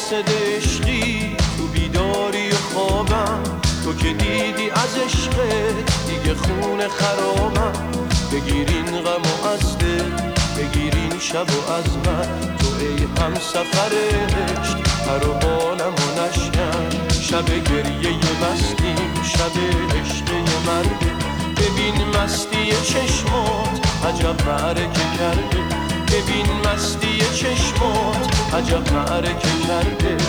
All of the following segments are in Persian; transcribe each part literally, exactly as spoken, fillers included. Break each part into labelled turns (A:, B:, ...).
A: قاصد عشقی تو بیداری و خوابم، تو که دیدی از عشقت دیگه خون خرابم. بگیرین غم و از دل، بگیرین شب و از من، تو ای هم سفر عشق پر و بالم و نشکن. شب گریه مستیم، شب عشق مرده، ببین مستی چشمات عجب معرکه کرده. ببین مستی چشمات عجب معرکه کرده.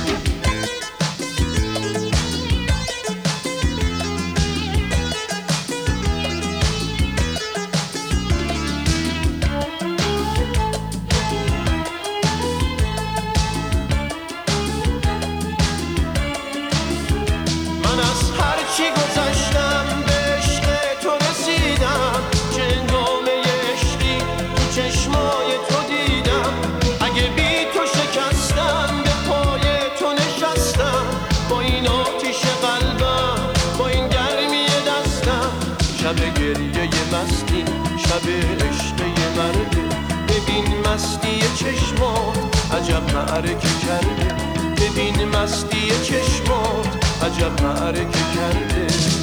A: من از هر چی گذشتم به عشق تو رسیدم، چه هنگامه عشقی تو چشمای تو دیدم. اگه بی تو شکستم به پای تو نشستم، با این آتیش قلبم، با این گرمی دستم. شب گریه مستی، شب عشق مرده، ببین مستی چشمات عجب معرکه کرده. ببین مستی چشمات عجب معرکه کرده.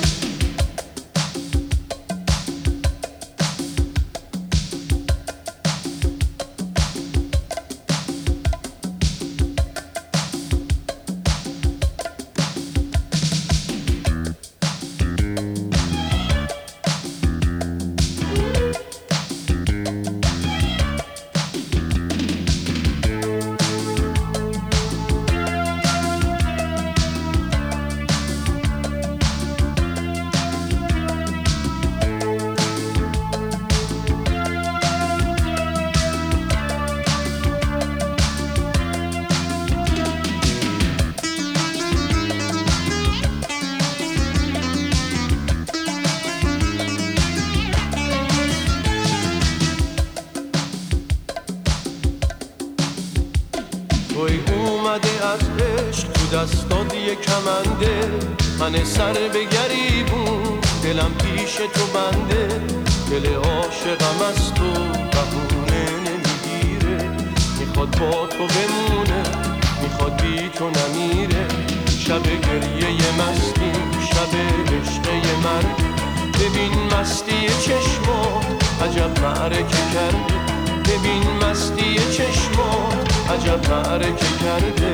A: توی اومده از عشق تو دستات یه کمنده، من سر به گریبون دلم پیش تو بنده. دل عاشقم از تو بهونه نمیگیره، میخواد با تو بمونه، میخواد بی تو نمیره. شب گریه مستیم، شب عشق مرد، ببین مستی چشمات عجب معرکه کرده. ببین مستی چشمات عجب معرکه کرده.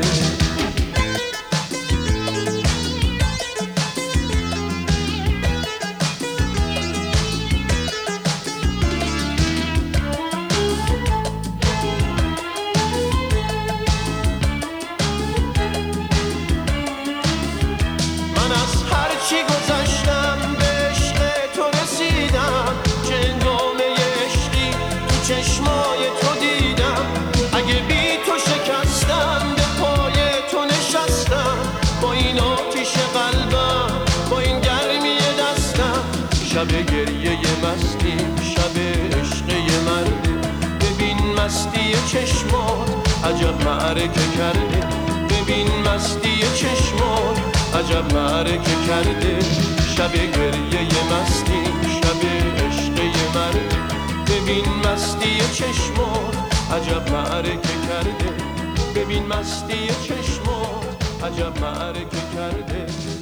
A: من از هر چی گذشتم به عشق تو رسیدم، چه هنگامه عشقی تو چشمای تو دیدم. اگه بی تو شکستم به پای تو نشستم، با این آتیش قلبم، با این گرمی دستم. شب گریه مستی، شب عشق مرده، ببین مستی چشمات عجب معرکه کرده. ببین مستی چشمات عجب معرکه کرده. شب گریه مستی، شب عشق مرده، ببین مستی چشمات عجب معرکه کرده. ببین مستی چشمات عجب معرکه کرده.